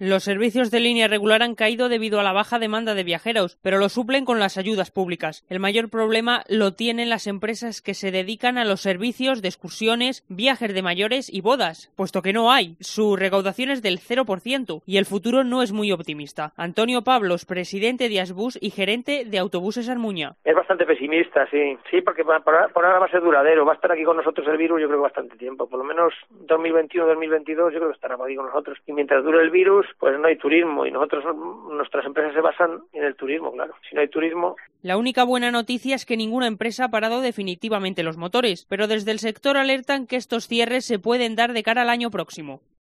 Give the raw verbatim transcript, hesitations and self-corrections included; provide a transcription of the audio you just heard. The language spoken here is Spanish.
Los servicios de línea regular han caído debido a la baja demanda de viajeros, pero lo suplen con las ayudas públicas. El mayor problema lo tienen las empresas que se dedican a los servicios de excursiones, viajes de mayores y bodas, puesto que no hay. Su recaudación es del cero por ciento y el futuro no es muy optimista. Antonio Pablos, presidente de Asbus y gerente de Autobuses Armuña. Es bastante pesimista, sí. Sí, porque por ahora va a ser duradero. Va a estar aquí con nosotros el virus yo creo bastante tiempo. Por lo menos dos mil veintiuno dos mil veintidós yo creo que estará aquí con nosotros. Y mientras dure el virus, pues no hay turismo. Y nosotros, nuestras empresas se basan en el turismo, claro. Si no hay turismo... La única buena noticia es que ninguna empresa ha parado definitivamente los motores, pero desde el sector alertan que estos cierres se pueden dar de cara al año próximo.